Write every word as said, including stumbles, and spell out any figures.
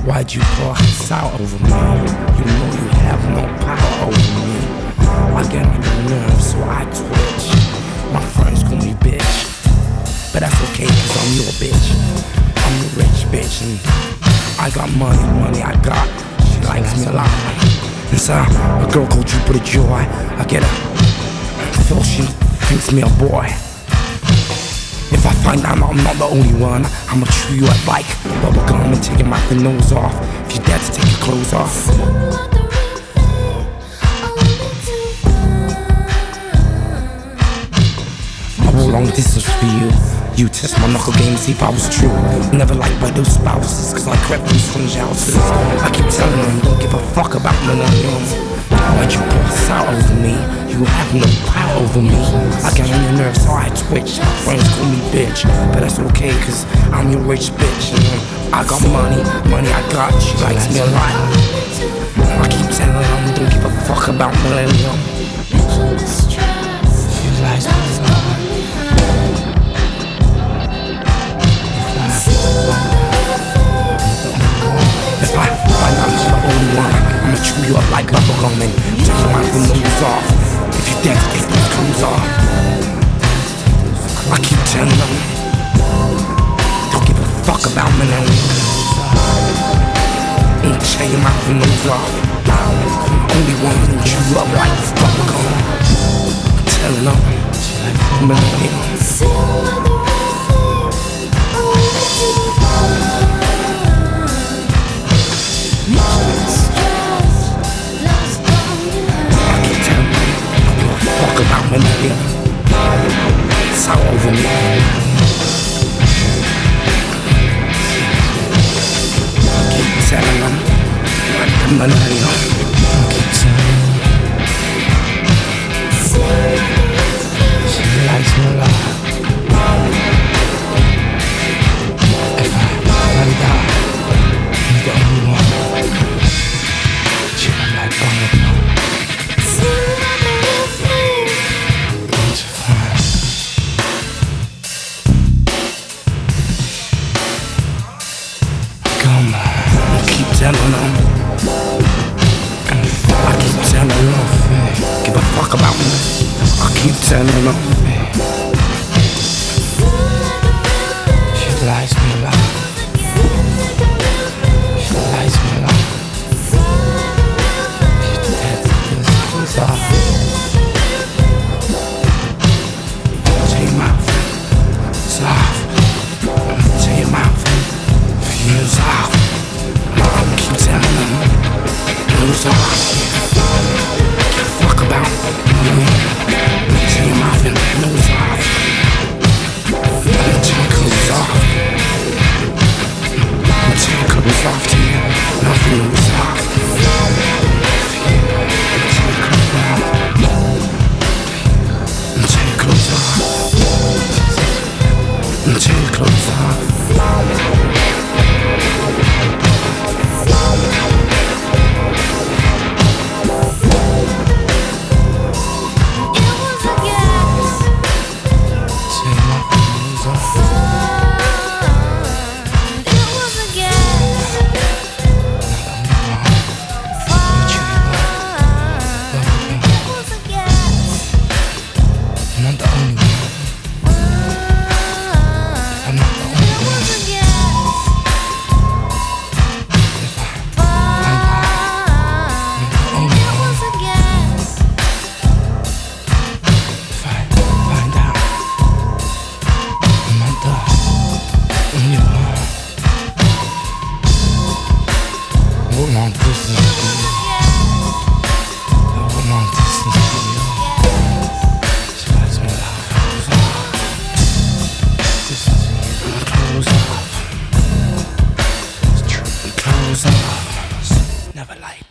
Why'd you pass out over me? You know you have no power over me. I get on your nerves, so I twitch. My friends call me bitch, but that's okay, cause I'm your bitch. I'm the rich bitch, and I got money, money I got. She likes me a lot. And so, a girl called Jupiter Joy, I get her. I feel she thinks me a boy. If I find out I'm not the only one, I'ma chew you up like bubblegum and take your mouth and nose off. If you're dead, to take your clothes off. I walk long distance for you. You test my knuckle game to see if I was true. Never liked by those spouses, cause I crept through strange houses. I keep telling them, don't give a fuck about millennium. Why'd you pass out over me? You have no power over me. I get on your nerves, so I twitch. My friends call me bitch, but that's okay, cause I'm your rich bitch. And I got money, money I got, she likes me a lot. I keep telling them, don't give a fuck about millennium. She likes me a lot. If I find out I'm the only one, I'ma chew you up like bubblegum and take your mouth and nose off. If you're dead, take those clothes off. I keep telling them, don't give a fuck about millennium. And tear your mouth and nose off. I'm the only one who chew you up like bubblegum. I'm telling them, millennium. About millennium, it's all over me. I keep telling them, like the millennium. I keep telling them, she likes me a lot. If I find out I'm the only one, she might like bubblegum. I keep telling them, I keep telling them, give a fuck about me. I keep telling them, she likes me a lot. She likes me a lot. She's dead to this clothes off. Take your mouth, it's off. Take your mouth, it's off. Keep telling them, nose off. Give a fuck about me. Take your mouth and nose off. Take your clothes off. Take your clothes off to you. Nothing nose off. Take your clothes off. Take your clothes off. Take your clothes off. What long distance for you? What long distance for you? She likes me like clothes off. Distance for you, clothes off. It's true, clothes off. Never like